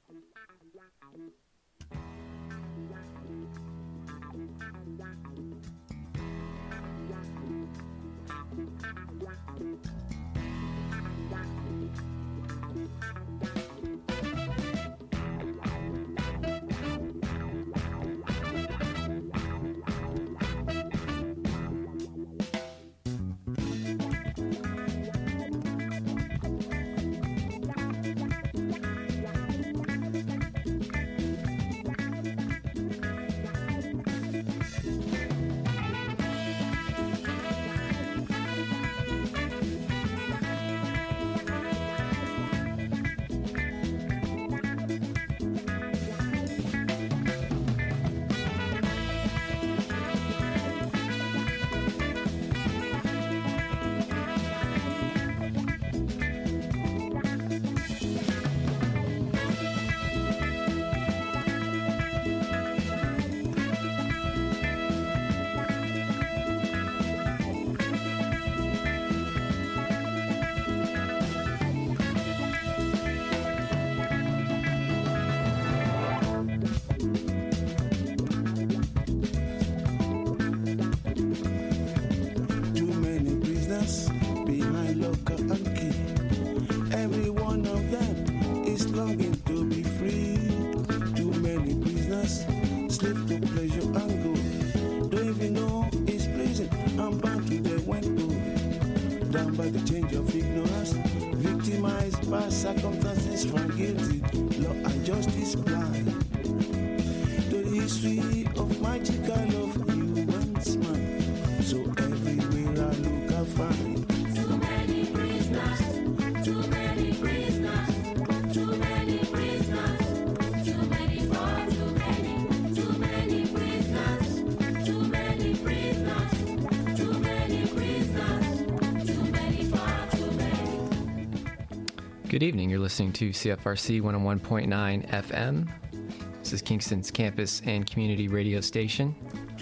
Good evening. You're listening to CFRC 101.9 FM. This is Kingston's campus and community radio station.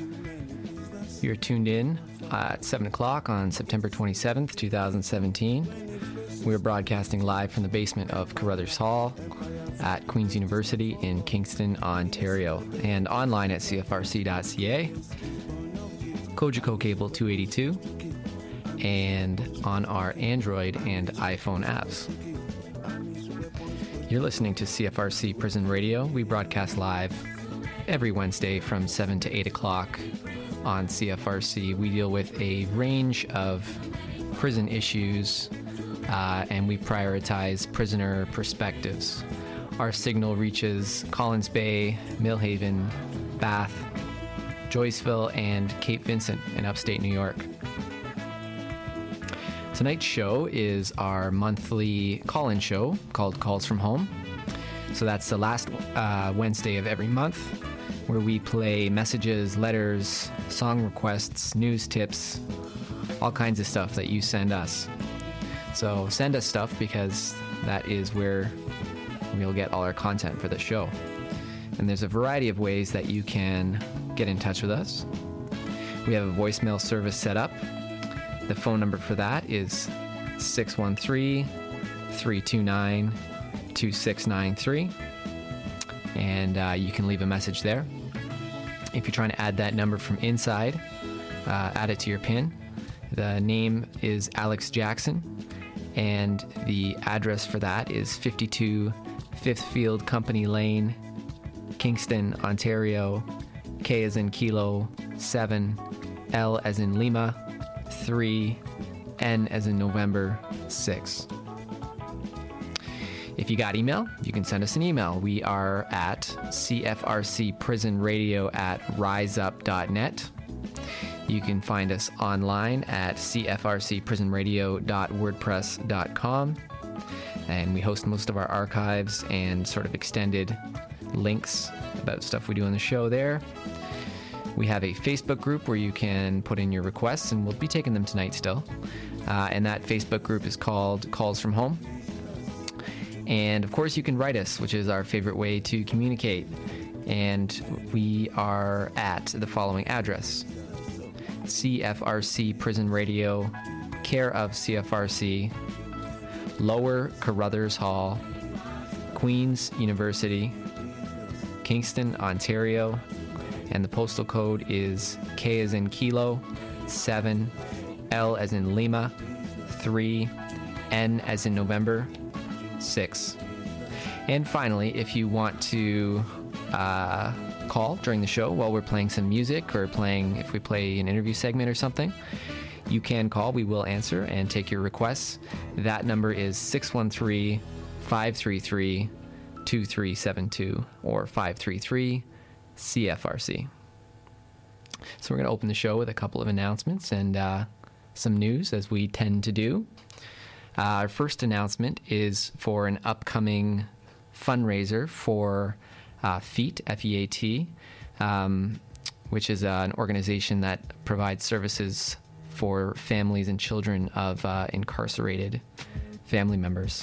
You're tuned in at 7 o'clock on September 27th, 2017. We're broadcasting live from the basement of Carruthers Hall at Queen's University in Kingston, Ontario, and online at cfrc.ca, Kojiko Cable 282, and on our Android and iPhone apps. You're listening to CFRC Prison Radio. We broadcast live every Wednesday from 7 to 8 o'clock on CFRC. We deal with a range of prison issues, and we prioritize prisoner perspectives. Our signal reaches Collins Bay, Millhaven, Bath, Joyceville, and Cape Vincent in upstate New York. Tonight's show is our monthly call-in show called Calls from Home. So that's the last Wednesday of every month, where we play messages, letters, song requests, news tips, all kinds of stuff that you send us. So send us stuff, because that is where we'll get all our content for the show. And there's a variety of ways that you can get in touch with us. We have a voicemail service set up. The phone number for that is 613-329-2693, and you can leave a message there. If you're trying to add that number from inside, add it to your PIN. The name is Alex Jackson, and the address for that is 52 Fifth Field Company Lane, Kingston, Ontario, K as in Kilo, 7, L as in Lima, 3, N as in November, 6. If you got email, you can send us an email. We are at cfrcprisonradio@riseup.net. You can find us online at cfrcprisonradio.wordpress.com. And we host most of our archives and sort of extended links about stuff we do on the show there. We have a Facebook group where you can put in your requests, and we'll be taking them tonight still. And that Facebook group is called Calls from Home. And of course, you can write us, which is our favorite way to communicate. And we are at the following address: CFRC Prison Radio, care of CFRC, Lower Carruthers Hall, Queen's University, Kingston, Ontario, and the postal code is K as in Kilo, 7, L as in Lima, 3, N as in November, 6. And finally, if you want to call during the show while we're playing some music or if we play an interview segment or something, you can call. We will answer and take your requests. That number is 613-533-2372 or 533-CFRC. So we're going to open the show with a couple of announcements and some news, as we tend to do. Our first announcement is for an upcoming fundraiser for FEAT, F-E-A-T, which is an organization that provides services for families and children of incarcerated family members.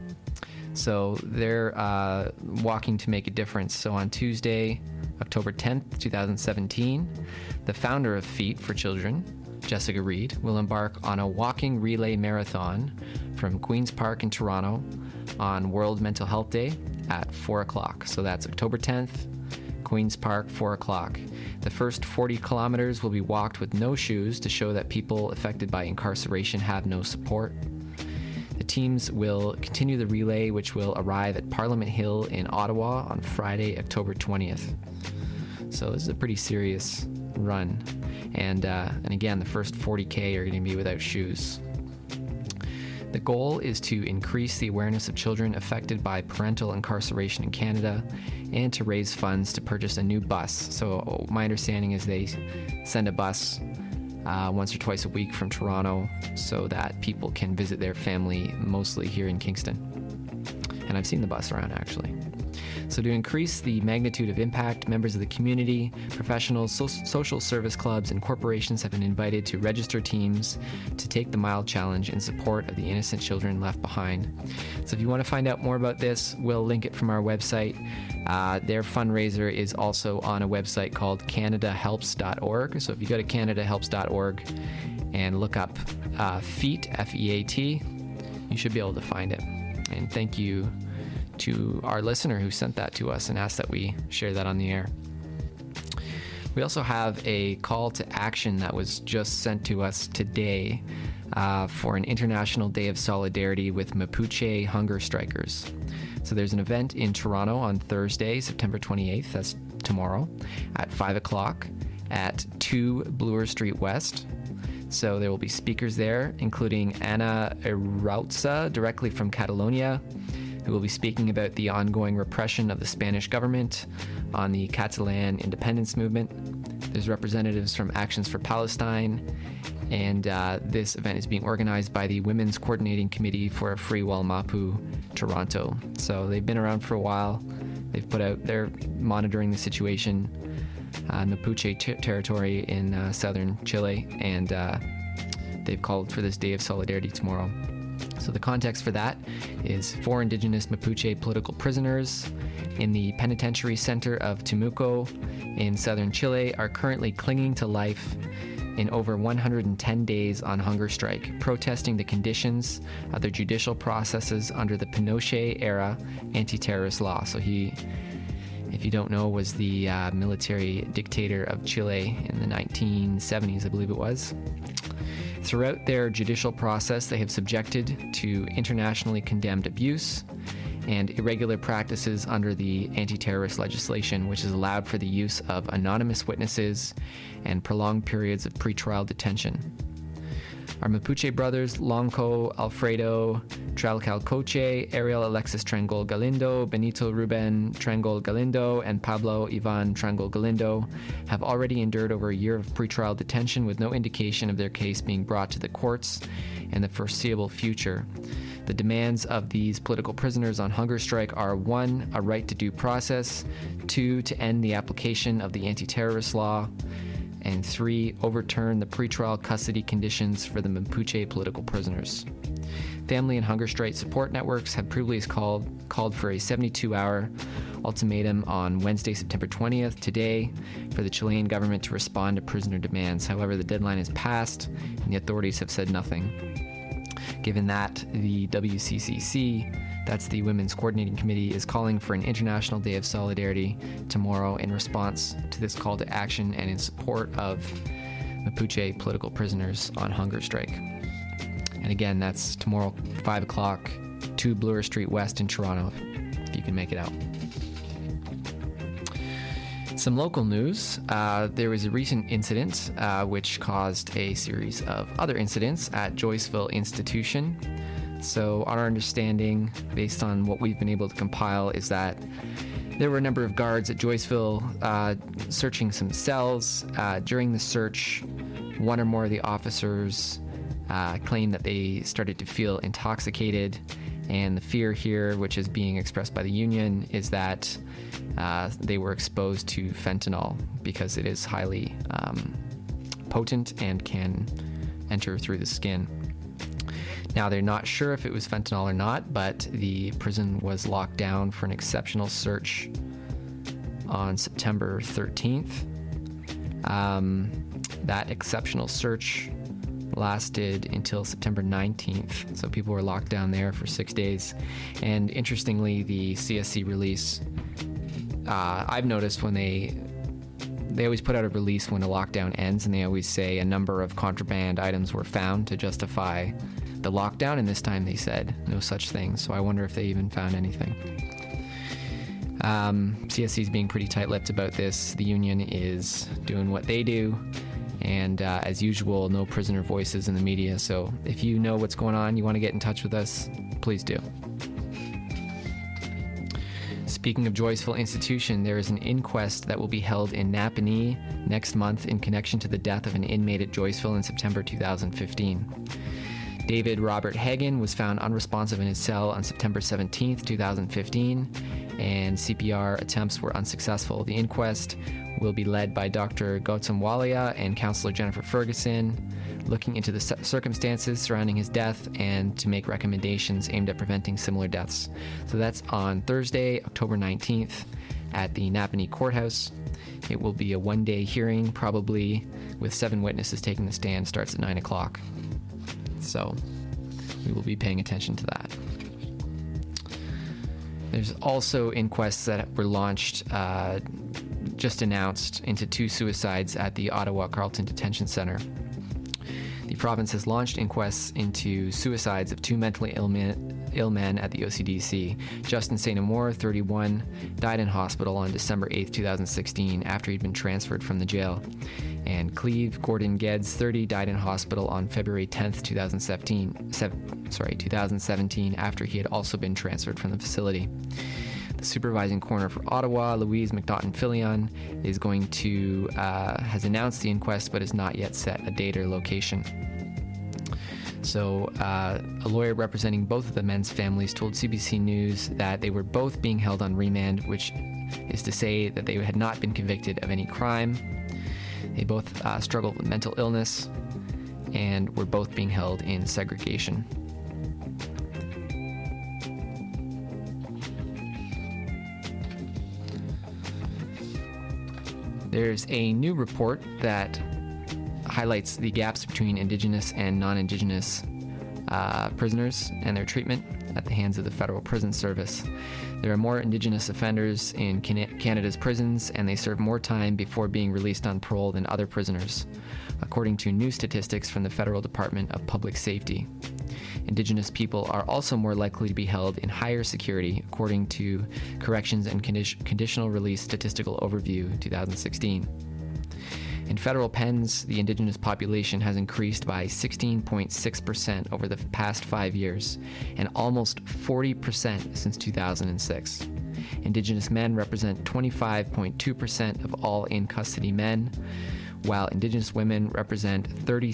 So they're walking to make a difference. So on Tuesday, October 10th, 2017, the founder of FEAT for Children, Jessica Reed, will embark on a walking relay marathon from Queen's Park in Toronto on World Mental Health Day at 4 o'clock. So that's October 10th, Queen's Park, 4 o'clock. The first 40 kilometers will be walked with no shoes to show that people affected by incarceration have no support. The teams will continue the relay, which will arrive at Parliament Hill in Ottawa on Friday, October 20th. So this is a pretty serious run. And again, the first 40K are going to be without shoes. The goal is to increase the awareness of children affected by parental incarceration in Canada and to raise funds to purchase a new bus. So my understanding is they send a bus once or twice a week from Toronto so that people can visit their family, mostly here in Kingston. And I've seen the bus around, actually. So to increase the magnitude of impact, members of the community, professionals, social service clubs, and corporations have been invited to register teams to take the mile challenge in support of the innocent children left behind. So if you want to find out more about this, we'll link it from our website. Their fundraiser is also on a website called canadahelps.org. So if you go to canadahelps.org and look up FEAT, F-E-A-T, you should be able to find it. And thank you to our listener who sent that to us and asked that we share that on the air. We also have a call to action that was just sent to us today for an International Day of Solidarity with Mapuche hunger strikers. So there's an event in Toronto on Thursday, September 28th, that's tomorrow, at 5 o'clock at 2 Bloor Street West. So there will be speakers there, including Ana Irautza, directly from Catalonia, who will be speaking about the ongoing repression of the Spanish government on the Catalan independence movement. There's representatives from Actions for Palestine, and this event is being organized by the Women's Coordinating Committee for a Free Walmapu, Toronto. So they've been around for a while. They're monitoring the situation in the Mapuche territory in southern Chile, and they've called for this Day of Solidarity tomorrow. So the context for that is 4 Indigenous Mapuche political prisoners in the penitentiary center of Temuco in southern Chile are currently clinging to life in over 110 days on hunger strike, protesting the conditions of their judicial processes under the Pinochet-era anti-terrorist law. So he, if you don't know, was the military dictator of Chile in the 1970s, I believe it was. Throughout their judicial process, they have subjected to internationally condemned abuse and irregular practices under the anti-terrorist legislation, which has allowed for the use of anonymous witnesses and prolonged periods of pretrial detention. Our Mapuche brothers, Lonco Alfredo Tralcalcoche, Ariel Alexis Trengol Galindo, Benito Ruben Trengol Galindo, and Pablo Ivan Trengol Galindo, have already endured over a year of pretrial detention with no indication of their case being brought to the courts in the foreseeable future. The demands of these political prisoners on hunger strike are 1, a right to due process, 2, to end the application of the anti-terrorist law, and 3, overturn the pretrial custody conditions for the Mapuche political prisoners. Family and hunger strike support networks have previously called for a 72-hour ultimatum on Wednesday, September 20th, today, for the Chilean government to respond to prisoner demands. However, the deadline has passed, and the authorities have said nothing. Given that, the WCCC That's the Women's Coordinating Committee, is calling for an International Day of Solidarity tomorrow in response to this call to action and in support of Mapuche political prisoners on hunger strike. And again, that's tomorrow, 5 o'clock, 2 Bloor Street West in Toronto, if you can make it out. Some local news. There was a recent incident which caused a series of other incidents at Joyceville Institution. So our understanding, based on what we've been able to compile, is that there were a number of guards at Joyceville searching some cells. During the search, one or more of the officers claimed that they started to feel intoxicated. And the fear here, which is being expressed by the union, is that they were exposed to fentanyl because it is highly potent and can enter through the skin. Now, they're not sure if it was fentanyl or not, but the prison was locked down for an exceptional search on September 13th. That exceptional search lasted until September 19th, so people were locked down there for 6 days. And interestingly, the CSC release, I've noticed when they always put out a release when a lockdown ends, and they always say a number of contraband items were found to justify the lockdown, and this time they said no such thing, so I wonder if they even found anything. CSC is being pretty tight-lipped about this. The union is doing what they do, and as usual, no prisoner voices in the media, so if you know what's going on, you want to get in touch with us, please do. Speaking of Joyceville Institution, there is an inquest that will be held in Napanee next month in connection to the death of an inmate at Joyceville in September 2015. David Robert Hagen was found unresponsive in his cell on September 17th, 2015, and CPR attempts were unsuccessful. The inquest will be led by Dr. Gautam Walia and Counselor Jennifer Ferguson, looking into the circumstances surrounding his death and to make recommendations aimed at preventing similar deaths. So that's on Thursday, October 19th at the Napanee Courthouse. It will be a one-day hearing, probably with 7 witnesses taking the stand. Starts at 9 o'clock. So we will be paying attention to that. There's also inquests that were launched, just announced, into 2 suicides at the Ottawa Carleton Detention Centre. The province has launched inquests into suicides of 2 mentally ill men at the OCDC. Justin St. Amour, 31, died in hospital on December 8th, 2016, after he'd been transferred from the jail. And Cleve Gordon Geddes, 30, died in hospital on February 10th, 2017, after he had also been transferred from the facility. The supervising coroner for Ottawa, Louise McNaughton-Filion, is going to has announced the inquest but has not yet set a date or location. So a lawyer representing both of the men's families told CBC News that they were both being held on remand, which is to say that they had not been convicted of any crime. They both struggled with mental illness and were both being held in segregation. There's a new report that highlights the gaps between Indigenous and non-Indigenous prisoners and their treatment at the hands of the Federal Prison Service. There are more Indigenous offenders in Canada's prisons, and they serve more time before being released on parole than other prisoners, according to new statistics from the Federal Department of Public Safety. Indigenous people are also more likely to be held in higher security, according to Corrections and Conditional Release Statistical Overview 2016. In federal pens, the Indigenous population has increased by 16.6% over the past 5 years, and almost 40% since 2006. Indigenous men represent 25.2% of all in-custody men, while Indigenous women represent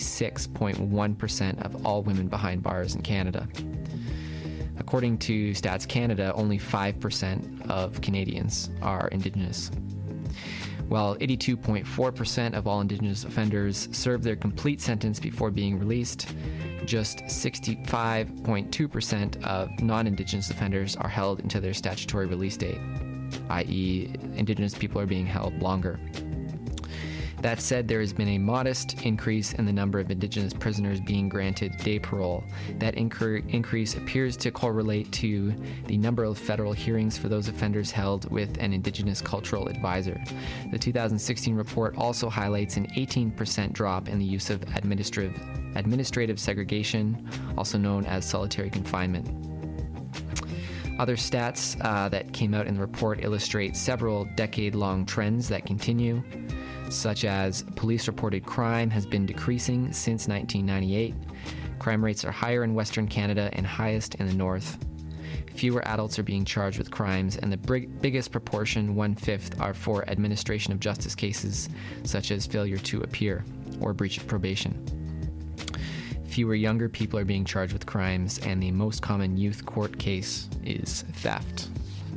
36.1% of all women behind bars in Canada. According to Stats Canada, only 5% of Canadians are Indigenous. While 82.4% of all Indigenous offenders serve their complete sentence before being released, just 65.2% of non-Indigenous offenders are held until their statutory release date, i.e., Indigenous people are being held longer. That said, there has been a modest increase in the number of Indigenous prisoners being granted day parole. That increase appears to correlate to the number of federal hearings for those offenders held with an Indigenous cultural advisor. The 2016 report also highlights an 18% drop in the use of administrative segregation, also known as solitary confinement. Other stats that came out in the report illustrate several decade-long trends that continue, such as police-reported crime has been decreasing since 1998. Crime rates are higher in Western Canada and highest in the North. Fewer adults are being charged with crimes, and the biggest proportion, 1/5, are for administration of justice cases, such as failure to appear or breach of probation. Fewer younger people are being charged with crimes, and the most common youth court case is theft.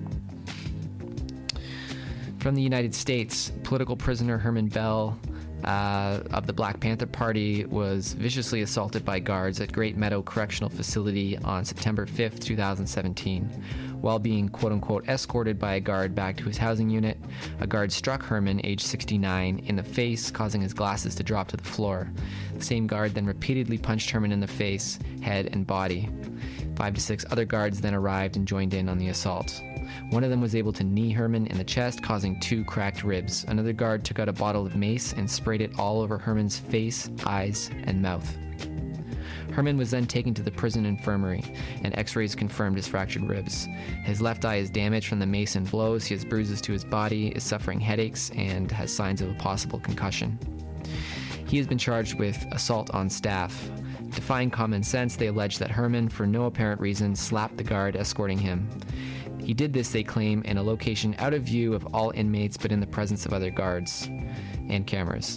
From the United States, political prisoner Herman Bell of the Black Panther Party was viciously assaulted by guards at Great Meadow Correctional Facility on September 5th, 2017. While being quote-unquote escorted by a guard back to his housing unit, a guard struck Herman, age 69, in the face, causing his glasses to drop to the floor. The same guard then repeatedly punched Herman in the face, head, and body. 5 to 6 other guards then arrived and joined in on the assault. One of them was able to knee Herman in the chest, causing 2 cracked ribs. Another guard took out a bottle of mace and sprayed it all over Herman's face, eyes, and mouth. Herman was then taken to the prison infirmary, and x-rays confirmed his fractured ribs. His left eye is damaged from the mace and blows, he has bruises to his body, is suffering headaches, and has signs of a possible concussion. He has been charged with assault on staff. Defying common sense, they allege that Herman, for no apparent reason, slapped the guard escorting him. He did this, they claim, in a location out of view of all inmates but in the presence of other guards and cameras.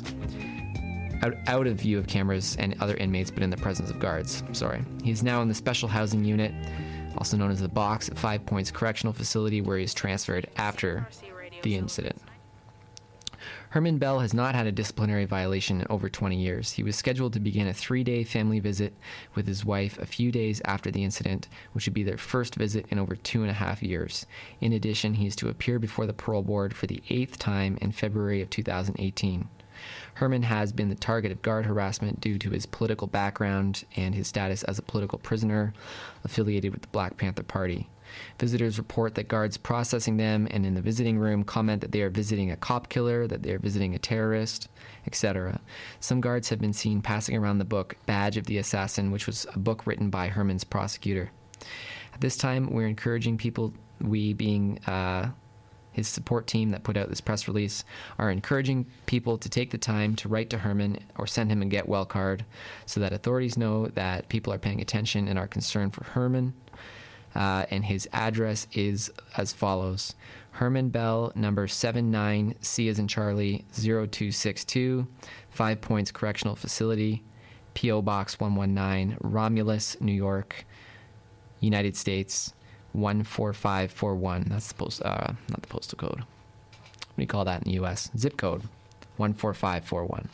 Out of view of cameras and other inmates but in the presence of guards. He is now in the Special Housing Unit, also known as the Box, at 5 Points Correctional Facility, where he is transferred after the incident. Herman Bell has not had a disciplinary violation in over 20 years. He was scheduled to begin a 3-day family visit with his wife a few days after the incident, which would be their first visit in over 2.5 years. In addition, he is to appear before the parole board for the 8th time in February of 2018. Herman has been the target of guard harassment due to his political background and his status as a political prisoner affiliated with the Black Panther Party. Visitors report that guards processing them and in the visiting room comment that they are visiting a cop killer, that they are visiting a terrorist, etc. Some guards have been seen passing around the book Badge of the Assassin, which was a book written by Herman's prosecutor. At this time, we're encouraging people, we being his support team that put out this press release, are encouraging people to take the time to write to Herman or send him a get well card so that authorities know that people are paying attention and are concerned for Herman. And his address is as follows: Herman Bell, number 79, C as in Charlie, 0262, 5 Points Correctional Facility, P.O. Box 119, Romulus, New York, United States, 14541. That's the not the postal code. What do you call that in the U.S.? Zip code, 14541.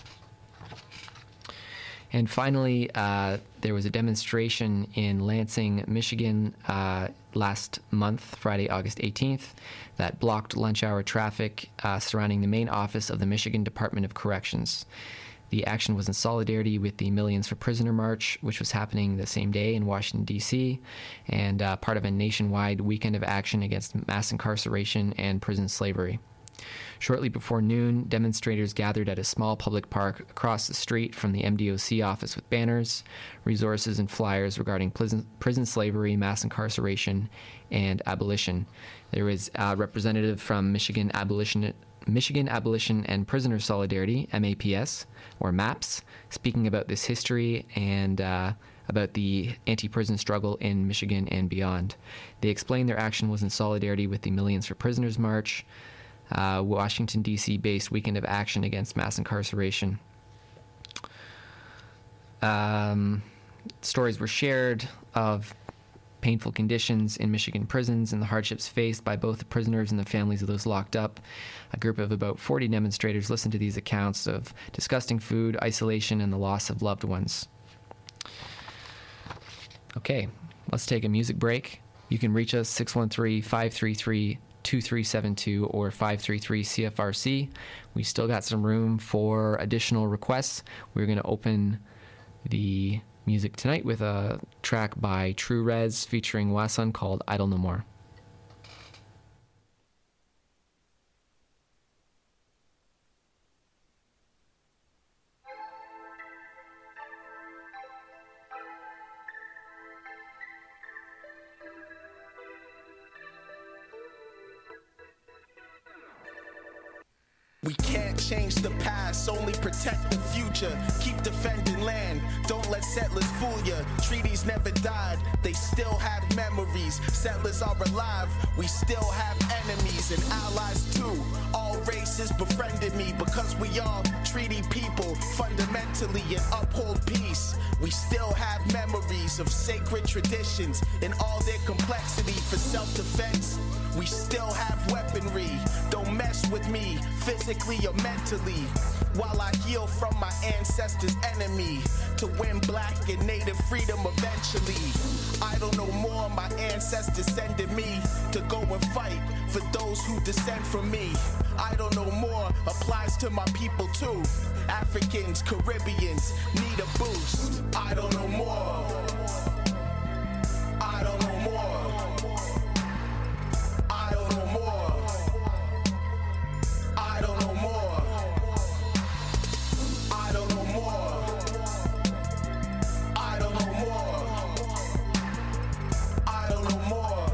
And finally, there was a demonstration in Lansing, Michigan last month, Friday, August 18th, that blocked lunch hour traffic surrounding the main office of the Michigan Department of Corrections. The action was in solidarity with the Millions for Prisoner March, which was happening the same day in Washington, D.C., and part of a nationwide weekend of action against mass incarceration and prison slavery. Shortly before noon, demonstrators gathered at a small public park across the street from the MDOC office with banners, resources, and flyers regarding prison slavery, mass incarceration, and abolition. There was a representative from Michigan Abolition and Prisoner Solidarity, MAPS, or MAPS, speaking about this history and about the anti-prison struggle in Michigan and beyond. They explained their action was in solidarity with the Millions for Prisoners March, Washington, D.C. based weekend of action against mass incarceration. Stories were shared of painful conditions in Michigan prisons and the hardships faced by both the prisoners and the families of those locked up. A group of about 40 demonstrators listened to these accounts of disgusting food, isolation, and the loss of loved ones. Okay, let's take a music break. You can reach us 613-533 2372 or 533-CFRC. We still got some room for additional requests. We're going to open the music tonight with a track by True Rez featuring Wasun called Idle No More. We can't change the past, only protect the future. Keep defending land, don't let settlers fool ya. Treaties never died, they still have memories. Settlers are alive, we still have enemies and allies too. All races befriended me because we all treaty people fundamentally and uphold peace. We still have memories of sacred traditions in all their complexity for self-defense. We still have weaponry, don't mess with me, physically or mentally, while I heal from my ancestors' enemy, to win black and native freedom eventually. I don't know more, my ancestors sending me to go and fight for those who descend from me. I don't know more applies to my people too. Africans, Caribbeans need a boost. I don't know more. I don't know more. I don't know more. I don't know more. I don't know more. I don't know more. I don't know more.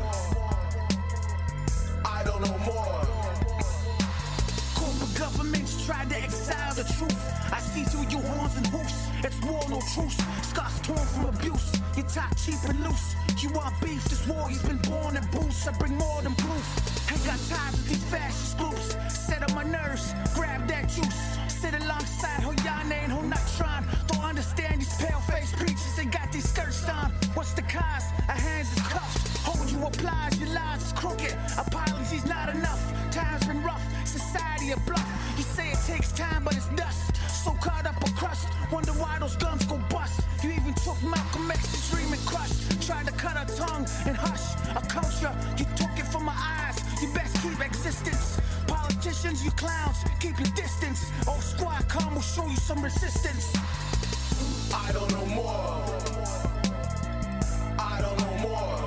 I don't know more. Corporate governments try to exile the truth. I see through your horns and hoofs. It's war, no truce. Scars torn from abuse. You talk cheap and loose. You want beef? This warrior's been born in boots. I bring more than proof. Ain't got time with these fascist groups. Set on my nerves. Grab that juice. Sit alongside Hoyane and Honatron. Don't understand these pale-faced preachers. They got these skirts on. What's the cause? Our hands is cuffed. Hold you applause. Your lies is crooked. Apologies not enough. Time's been rough. Society a bluff. You say it takes time, but it's dust. So caught up a crust. Wonder why those guns go bust. You even took Malcolm X's dream and crushed. Tried to cut our tongue and hush. A culture, you took it from my eyes. You best keep existence. Politicians, you clowns, keep your distance. Oh, squad, come, we'll show you some resistance. I don't know more. I don't know more.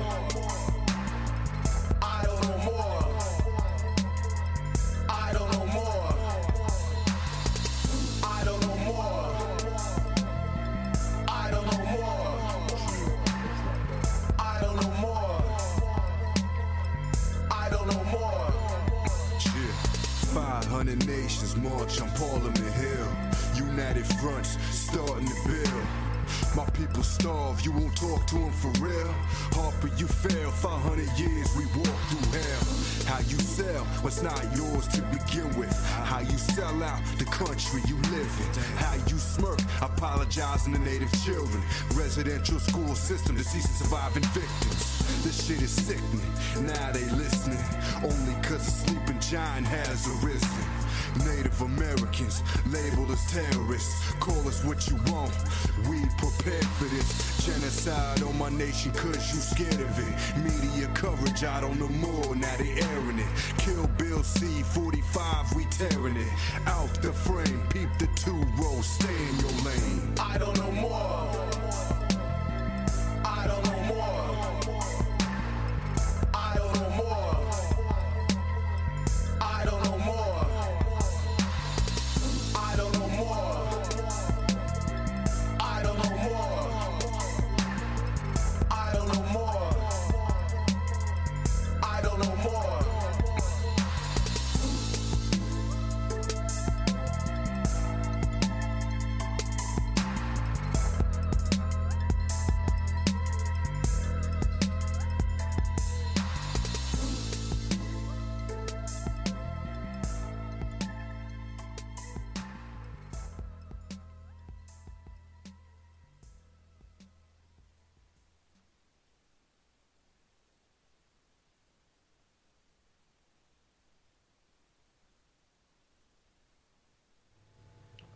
I don't know more. I don't know more. I don't know more. I don't know more. I don't know more. I don't know more. 500 nations march on Parliament Hill. United fronts starting to build. My people starve, you won't talk to them for real. Harper, you fail, 500 years we walk through hell. How you sell what's not yours to begin with. How you sell out the country you live in. How you smirk, apologizing to native children. Residential school system, deceased and surviving victims. This shit is sickening, now they listening. Only cause a sleeping giant has arisen. Native Americans labeled as terrorists. Call us what you want, we prepared for this. Genocide on my nation cause you scared of it. Media coverage out on the moor, now they airing it. Kill Bill C-45, we tearing it. Out the frame, peep the two-row, stay in your lane. I don't know more. I don't know more. I don't know more. I don't know more. I don't know more. I don't know more. I don't know more. I don't know more.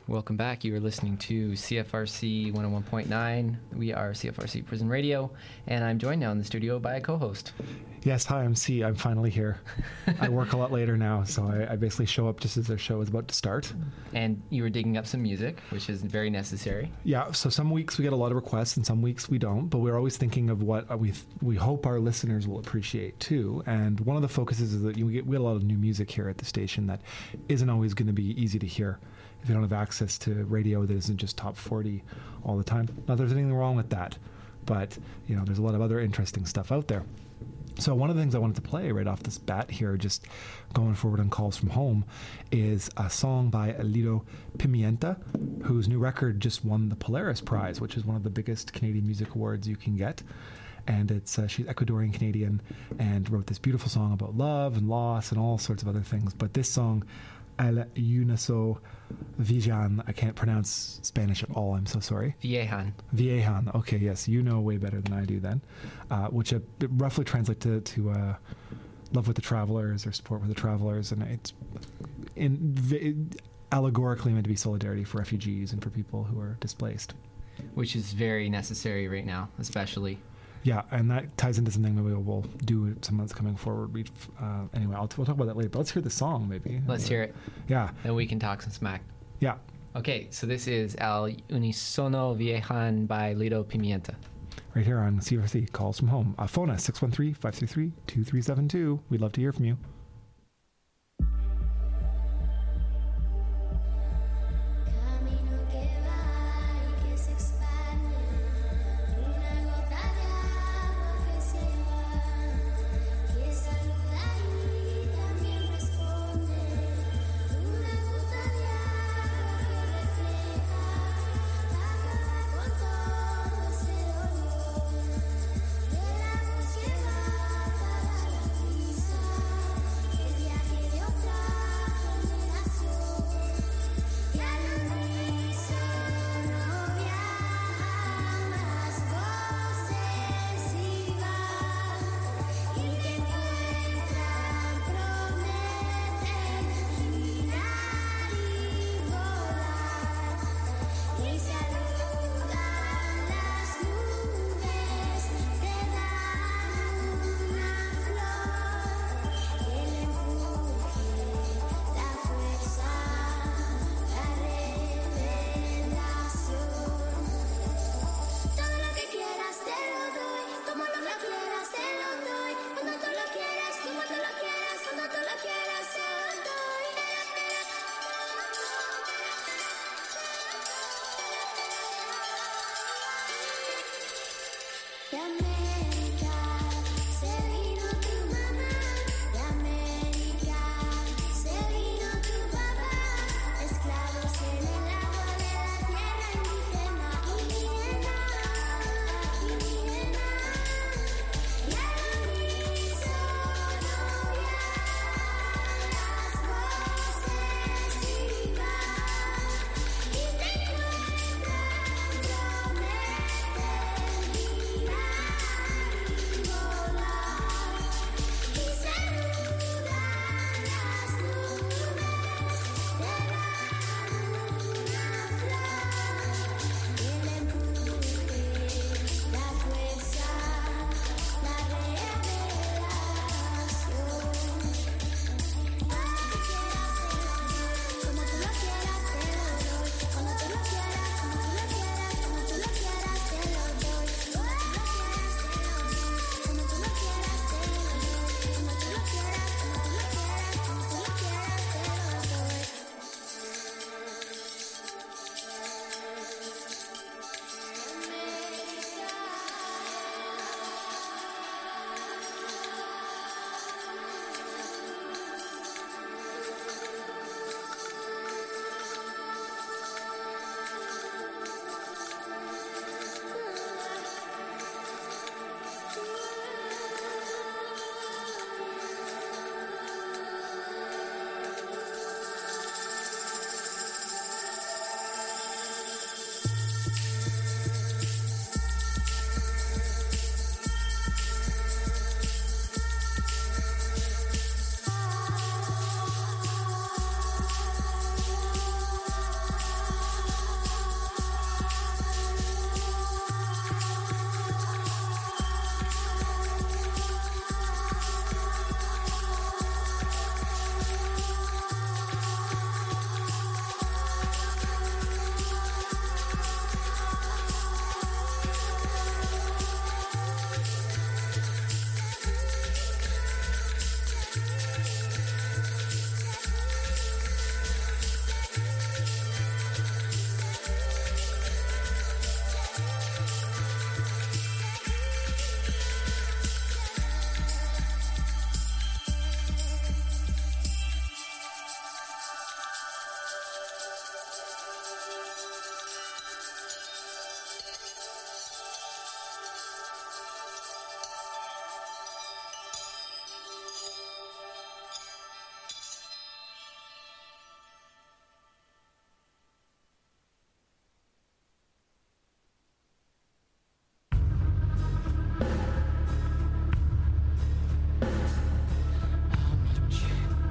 Welcome back. You are listening to CFRC 101.9. We are CFRC Prison Radio, and I'm joined now in the studio by a co-host. Yes, hi, I'm C. I'm finally here. I work a lot later now, so I basically show up just as their show is about to start. And you were digging up some music, which is very necessary. Yeah, so some weeks we get a lot of requests and some weeks we don't, but we're always thinking of what we hope our listeners will appreciate too. And one of the focuses is that we get a lot of new music here at the station that isn't always going to be easy to hear if you don't have access to radio that isn't just top 40 all the time. Not that there's anything wrong with that, but there's a lot of other interesting stuff out there. So one of the things I wanted to play right off this bat here, just going forward on Calls from Home, is a song by Lido Pimienta, whose new record just won the Polaris Prize, which is one of the biggest Canadian music awards you can get. And she's Ecuadorian Canadian and wrote this beautiful song about love and loss and all sorts of other things. But this song, El Uniso Vijan, I can't pronounce Spanish at all, I'm so sorry. Viejan, okay, yes, you know way better than I do then, which it roughly translates to Love with the Travelers or Support with the Travelers, and it's allegorically meant to be solidarity for refugees and for people who are displaced. Which is very necessary right now, especially. Yeah, and that ties into something maybe we'll do some months coming forward. Anyway, we'll talk about that later, but let's hear the song maybe. Let's hear it. Yeah. Then we can talk some smack. Yeah. Okay, so this is El Unisono Viejan by Lido Pimienta. Right here on CFRC, Calls from Home. Phone us, 613-533-2372. We'd love to hear from you.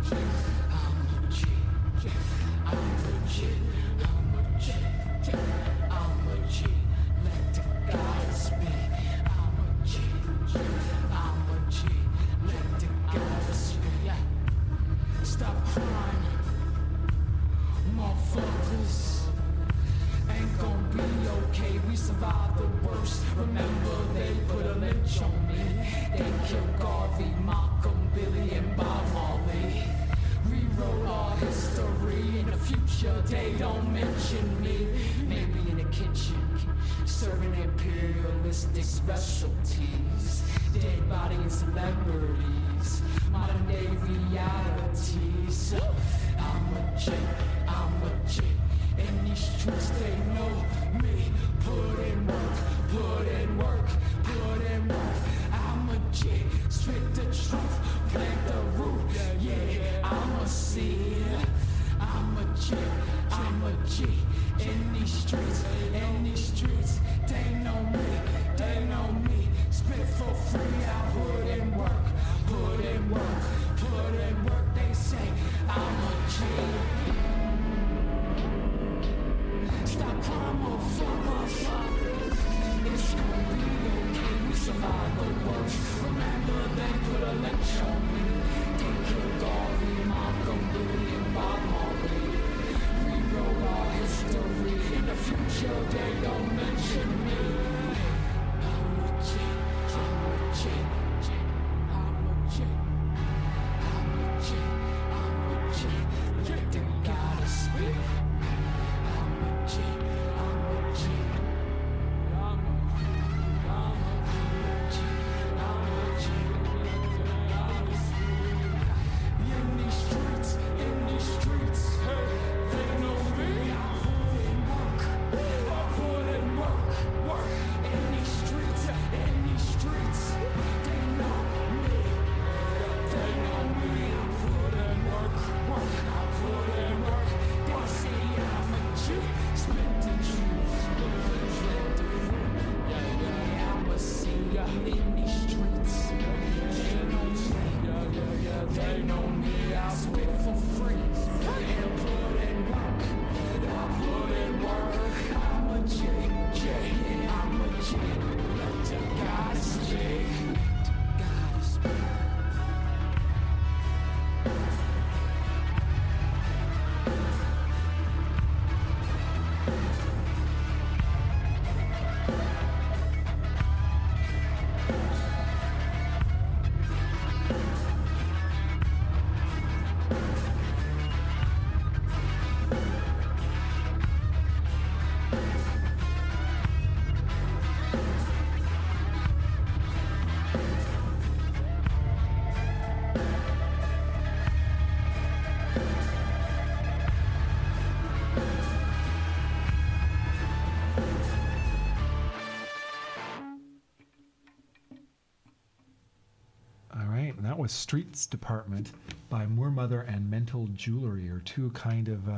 That was Streets Department by Moor Mother and Mental Jewelry, or two kind of,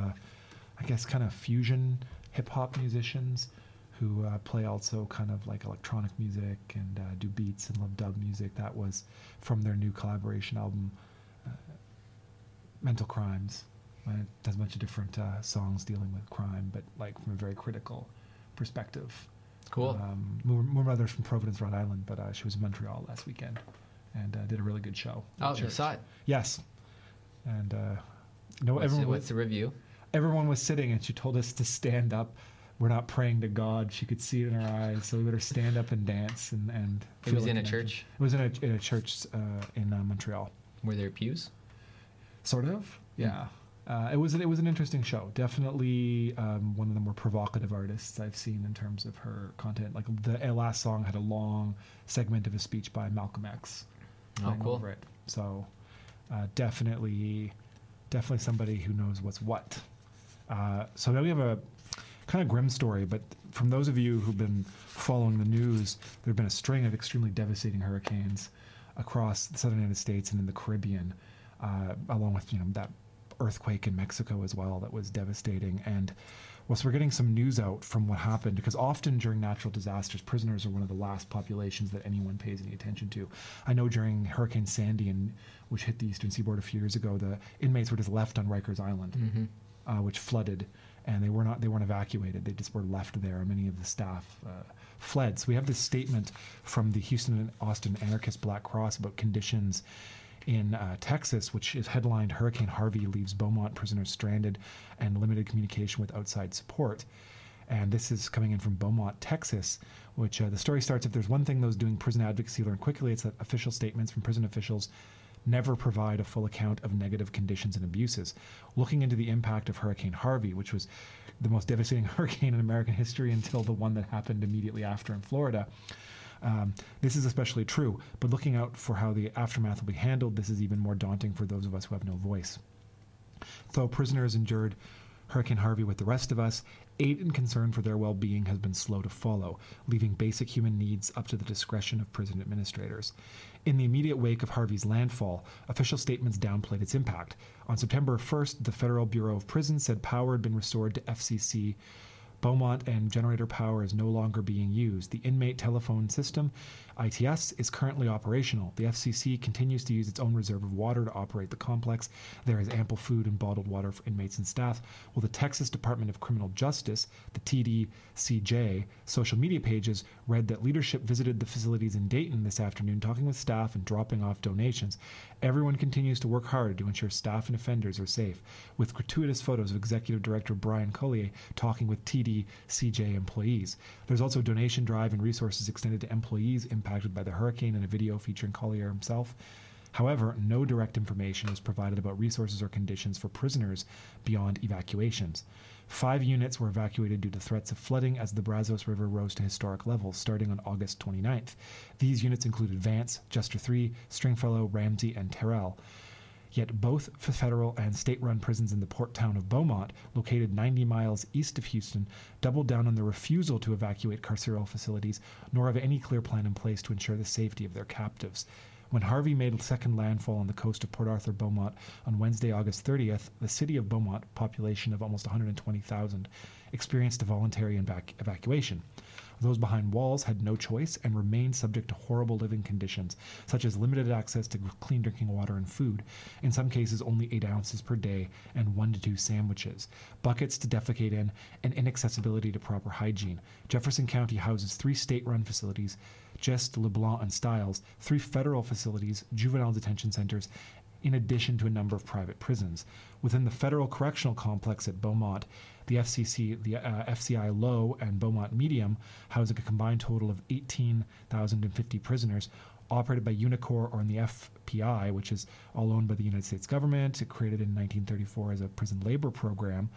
I guess, kind of fusion hip-hop musicians who play also kind of like electronic music and do beats and love dub music. That was from their new collaboration album, Mental Crimes. It has a bunch of different songs dealing with crime, but like from a very critical perspective. Cool. Moor Mother's from Providence, Rhode Island, but she was in Montreal last weekend and did a really good show. Oh, you saw it? Yes. And what's the review? Everyone was sitting, and she told us to stand up. We're not praying to God. She could see it in her eyes, so we better stand up and dance. And it was in a church? It was in a church in Montreal. Were there pews? Sort of, yeah. It was an interesting show. Definitely one of the more provocative artists I've seen in terms of her content. Like the last song had a long segment of a speech by Malcolm X. Oh, cool. Over it. So definitely somebody who knows what's what. So now we have a kind of grim story, but from those of you who've been following the news, there have been a string of extremely devastating hurricanes across the southern United States and in the Caribbean, along with that earthquake in Mexico as well that was devastating. And Well, so we're getting some news out from what happened, because often during natural disasters, prisoners are one of the last populations that anyone pays any attention to. I know during Hurricane Sandy, which hit the eastern seaboard a few years ago, the inmates were just left on Rikers Island, which flooded, and they weren't evacuated. They just were left there, and many of the staff fled. So we have this statement from the Houston and Austin Anarchist Black Cross about conditions in Texas, which is headlined "Hurricane Harvey Leaves Beaumont Prisoners Stranded and Limited Communication with Outside Support." And this is coming in from Beaumont, Texas, which the story starts, "If there's one thing those doing prison advocacy learn quickly, it's that official statements from prison officials never provide a full account of negative conditions and abuses. Looking into the impact of Hurricane Harvey, which was the most devastating hurricane in American history until the one that happened immediately after in Florida, this is especially true, but looking out for how the aftermath will be handled, this is even more daunting for those of us who have no voice. Though prisoners endured Hurricane Harvey with the rest of us, aid and concern for their well-being has been slow to follow, leaving basic human needs up to the discretion of prison administrators. In the immediate wake of Harvey's landfall, official statements downplayed its impact. On September 1st, the Federal Bureau of Prisons said power had been restored to FCC Beaumont and generator power is no longer being used. The inmate telephone system, ITS, is currently operational. The FCC continues to use its own reserve of water to operate the complex. There is ample food and bottled water for inmates and staff. While the Texas Department of Criminal Justice, the TDCJ, social media pages read that leadership visited the facilities in Dayton this afternoon, talking with staff and dropping off donations. Everyone continues to work hard to ensure staff and offenders are safe, with gratuitous photos of Executive Director Brian Collier talking with TDCJ employees. There's also a donation drive and resources extended to employees impacted by the hurricane and a video featuring Collier himself. However, no direct information is provided about resources or conditions for prisoners beyond evacuations. 5 units were evacuated due to threats of flooding as the Brazos River rose to historic levels starting on August 29th. These units included Vance, Jester 3, Stringfellow, Ramsey, and Terrell. Yet both federal and state-run prisons in the port town of Beaumont, located 90 miles east of Houston, doubled down on their refusal to evacuate carceral facilities, nor have any clear plan in place to ensure the safety of their captives. When Harvey made a second landfall on the coast of Port Arthur, Beaumont, on Wednesday, August 30th, the city of Beaumont, population of almost 120,000, experienced a voluntary evacuation. Those behind walls had no choice and remained subject to horrible living conditions, such as limited access to clean drinking water and food, in some cases only 8 ounces per day and 1 to 2 sandwiches, buckets to defecate in, and inaccessibility to proper hygiene. Jefferson County houses 3 state-run facilities, Geste, LeBlanc, and Stiles, 3 federal facilities, juvenile detention centers, in addition to a number of private prisons. Within the federal correctional complex at Beaumont, the FCI Low and Beaumont Medium, housing a combined total of 18,050 prisoners, operated by Unicor or in the FPI, which is all owned by the United States government. It created in 1934 as a prison labor program.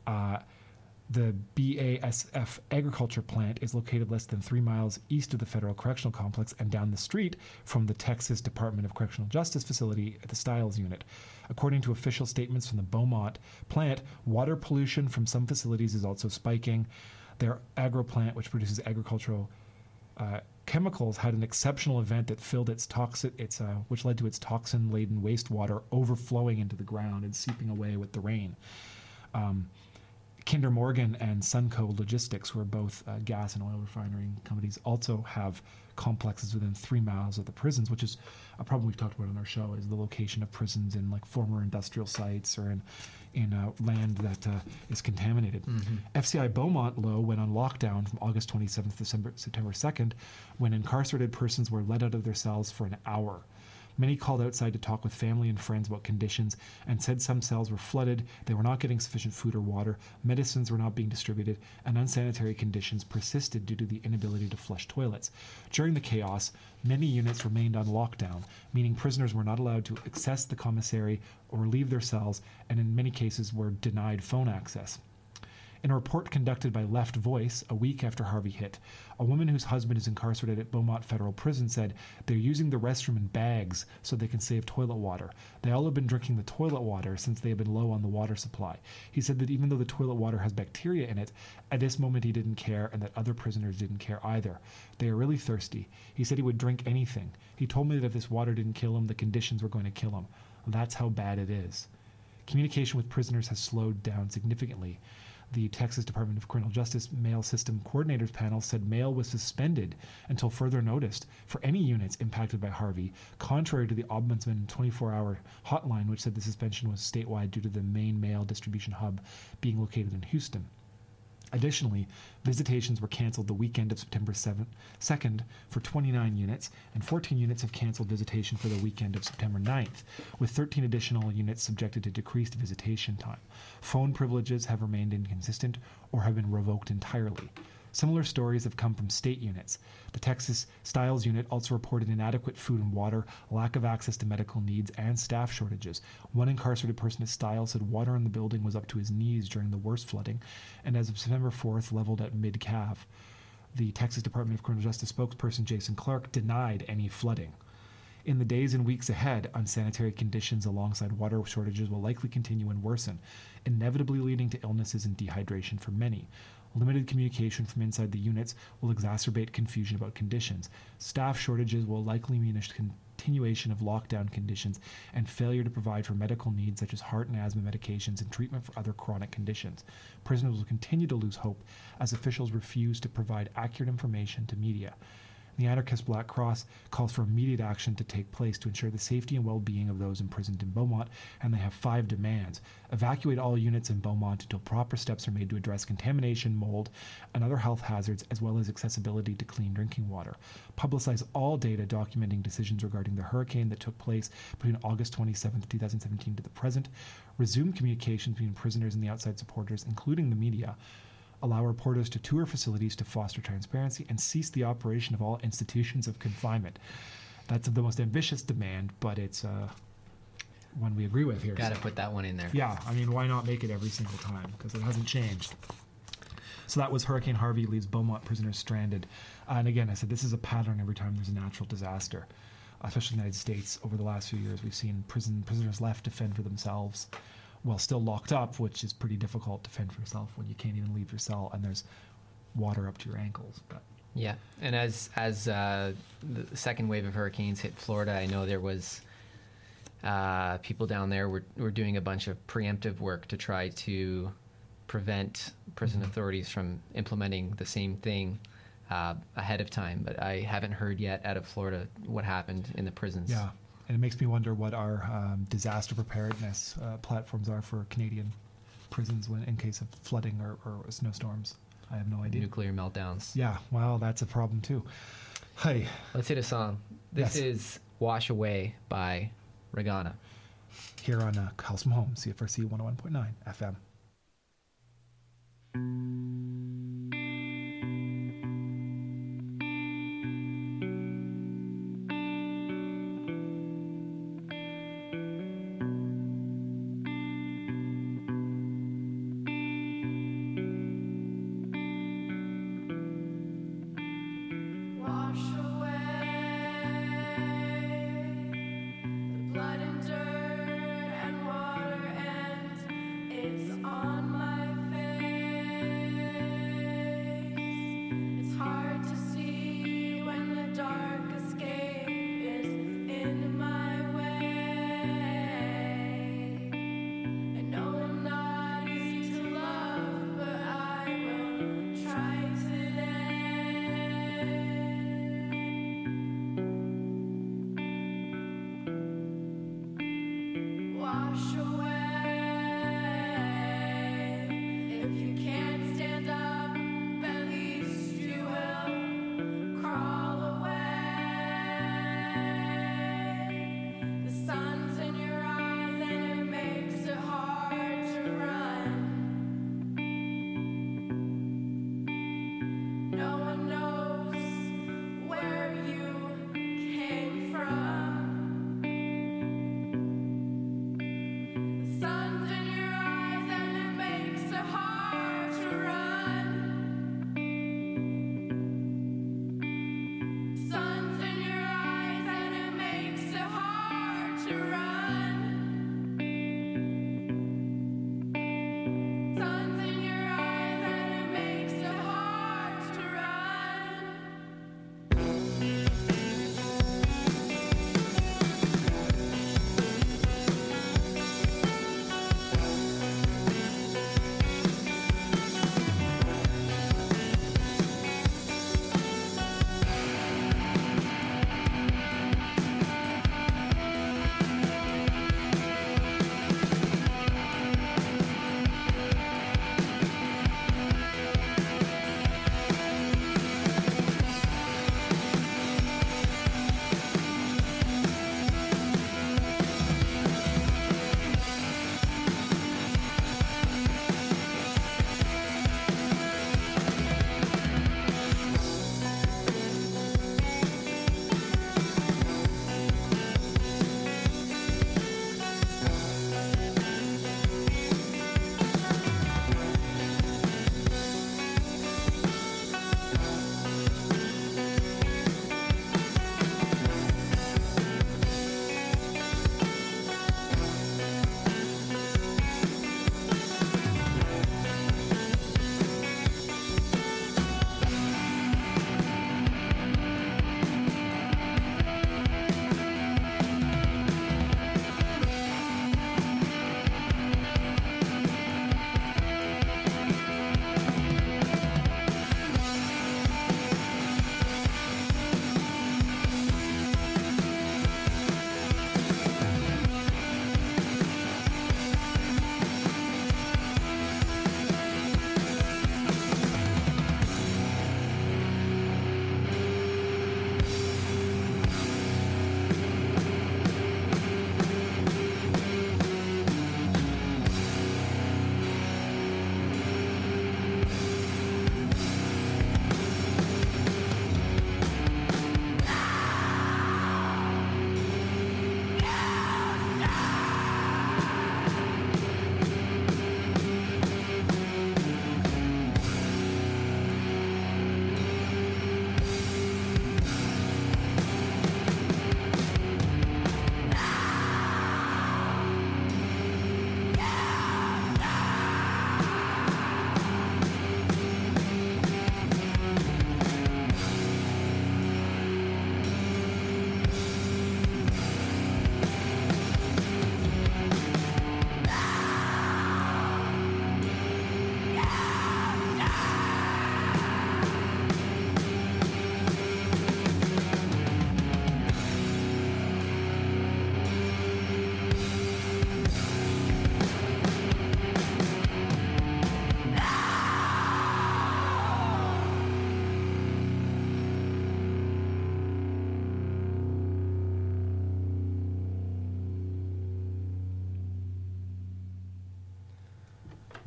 The BASF agriculture plant is located less than 3 miles east of the Federal Correctional Complex and down the street from the Texas Department of Correctional Justice facility at the Stiles unit. According to official statements from the Beaumont plant, water pollution from some facilities is also spiking. Their agro plant, which produces agricultural chemicals, had an exceptional event that filled which led to its toxin-laden wastewater overflowing into the ground and seeping away with the rain. Kinder Morgan and Sunco Logistics, who are both gas and oil refinery companies, also have complexes within 3 miles of the prisons, which is a problem we've talked about on our show, is the location of prisons in like former industrial sites or in land that is contaminated. FCI Beaumont Low went on lockdown from August 27th to September 2nd, when incarcerated persons were let out of their cells for an hour. Many called outside to talk with family and friends about conditions and said some cells were flooded, they were not getting sufficient food or water, medicines were not being distributed, and unsanitary conditions persisted due to the inability to flush toilets. During the chaos, many units remained on lockdown, meaning prisoners were not allowed to access the commissary or leave their cells, and in many cases were denied phone access. In a report conducted by Left Voice a week after Harvey hit, a woman whose husband is incarcerated at Beaumont Federal Prison said they're using the restroom in bags so they can save toilet water. They all have been drinking the toilet water since they have been low on the water supply. He said that even though the toilet water has bacteria in it, at this moment he didn't care, and that other prisoners didn't care either. They are really thirsty. He said he would drink anything. He told me that if this water didn't kill him, the conditions were going to kill him. That's how bad it is. Communication with prisoners has slowed down significantly. The Texas Department of Criminal Justice Mail System Coordinators Panel said mail was suspended until further notice for any units impacted by Harvey, contrary to the Ombudsman 24-hour hotline, which said the suspension was statewide due to the main mail distribution hub being located in Houston. Additionally, visitations were canceled the weekend of September 2nd for 29 units, and 14 units have canceled visitation for the weekend of September 9th, with 13 additional units subjected to decreased visitation time. Phone privileges have remained inconsistent or have been revoked entirely. Similar stories have come from state units. The Texas Styles unit also reported inadequate food and water, lack of access to medical needs, and staff shortages. One incarcerated person at Styles said water in the building was up to his knees during the worst flooding, and as of September 4th, leveled at mid-calf. The Texas Department of Criminal Justice spokesperson Jason Clark denied any flooding. In the days and weeks ahead, unsanitary conditions alongside water shortages will likely continue and worsen, inevitably leading to illnesses and dehydration for many. Limited communication from inside the units will exacerbate confusion about conditions. Staff shortages will likely mean a continuation of lockdown conditions and failure to provide for medical needs such as heart and asthma medications and treatment for other chronic conditions. Prisoners will continue to lose hope as officials refuse to provide accurate information to media. The anarchist Black Cross calls for immediate action to take place to ensure the safety and well-being of those imprisoned in Beaumont, and they have 5 demands. Evacuate all units in Beaumont until proper steps are made to address contamination, mold, and other health hazards, as well as accessibility to clean drinking water. Publicize all data documenting decisions regarding the hurricane that took place between August 27, 2017 to the present. Resume communications between prisoners and the outside supporters, including the media. Allow reporters to tour facilities to foster transparency, and cease the operation of all institutions of confinement. That's the most ambitious demand, but it's one we agree with here. Got to put that one in there. Yeah, I mean, why not make it every single time? Because it hasn't changed. So that was Hurricane Harvey leaves Beaumont prisoners stranded. And again, I said this is a pattern every time there's a natural disaster, especially in the United States. Over the last few years, we've seen prisoners left to fend for themselves while still locked up, which is pretty difficult to fend for yourself when you can't even leave your cell and there's water up to your ankles. But yeah, and as the second wave of hurricanes hit Florida, I know there was people down there were doing a bunch of preemptive work to try to prevent prison authorities from implementing the same thing ahead of time. But I haven't heard yet out of Florida what happened in the prisons. Yeah. And it makes me wonder what our disaster preparedness platforms are for Canadian prisons in case of flooding or snowstorms. I have no idea. Nuclear meltdowns. Yeah, well, that's a problem too. Hey. Let's hit a song. This is Wash Away by Regana. Here on Calls from Home, CFRC 101.9 FM. Sun's in your eyes and it makes it hard to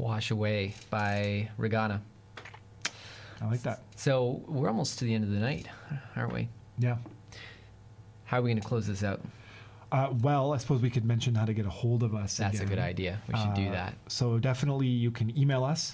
Wash Away by Regana. I like that. So we're almost to the end of the night, aren't we? Yeah. How are we going to close this out? Well, I suppose we could mention how to get a hold of us. That's again. a good idea. We should do that. So definitely you can email us,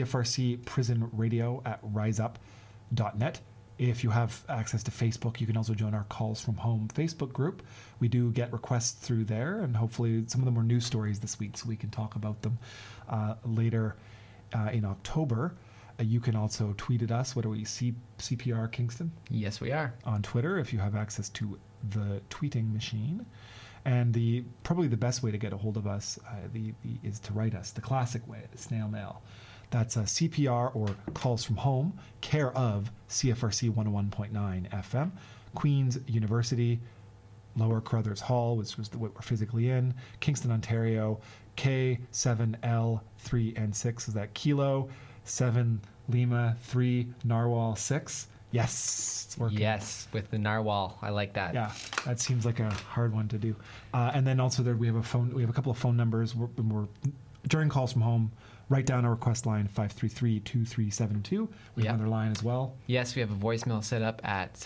cfrcprisonradio@riseup.net. If you have access to Facebook, you can also join our Calls from Home Facebook group. We do get requests through there, and hopefully some of them were news stories this week, so we can talk about them later in October. You can also tweet at us. What are we? CPR Kingston? Yes, we are. On Twitter, if you have access to the tweeting machine. And probably the best way to get a hold of us is to write us the classic way, the snail mail. That's CPR or Calls from Home, care of CFRC 101.9 FM, Queen's University, Lower Carruthers Hall, which was what we're physically in, Kingston, Ontario, K7L3N6, is that Kilo, 7 Lima, 3 Narwhal 6. Yes, it's working. Yes, with the narwhal. I like that. Yeah, that seems like a hard one to do. And then also we have a couple of phone numbers. We're during Calls from Home, write down our request line 533-2372. We have another line as well. Yes, we have a voicemail set up at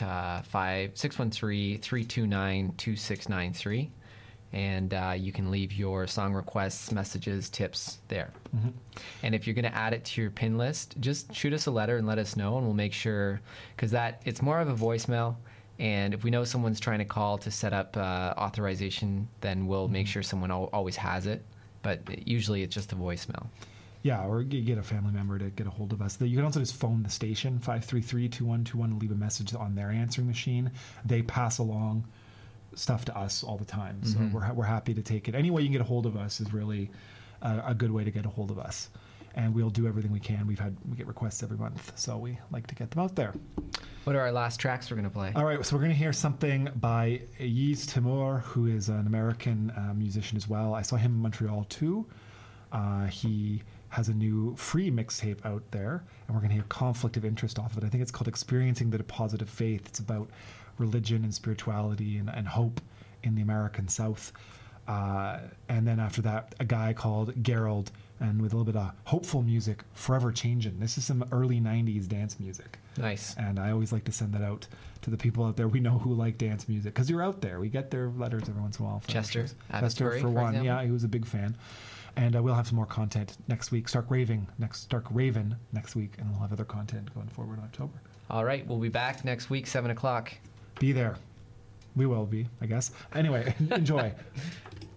613-329-2693. And you can leave your song requests, messages, tips there. Mm-hmm. And if you're going to add it to your pin list, just shoot us a letter and let us know, and we'll make sure, because it's more of a voicemail. And if we know someone's trying to call to set up authorization, then we'll make sure someone always has it. But usually it's just a voicemail. Yeah, or get a family member to get a hold of us. You can also just phone the station, 533-2121, and leave a message on their answering machine. They pass along stuff to us all the time, so we're happy to take it. Any way you can get a hold of us is really a good way to get a hold of us, and we'll do everything we can. We get requests every month, so we like to get them out there. What are our last tracks we're going to play? All right, so we're going to hear something by Yves Timur, who is an American musician as well. I saw him in Montreal too. He has a new free mixtape out there, and we're going to hear Conflict of Interest off of it. I think it's called Experiencing the Deposit of Faith. It's about religion and spirituality and hope in the American South. And then after that, a guy called Gerald, and with a little bit of hopeful music, Forever Changin'. This is some early 90s dance music. Nice. And I always like to send that out to the people out there we know who like dance music, because you're out there. We get their letters every once in a while. Chester for one. example. Yeah, he was a big fan. And we'll have some more content next week. Stark Raven next week, and we'll have other content going forward in October. All right, we'll be back next week, 7 o'clock. Be there. We will be, I guess. Anyway, enjoy.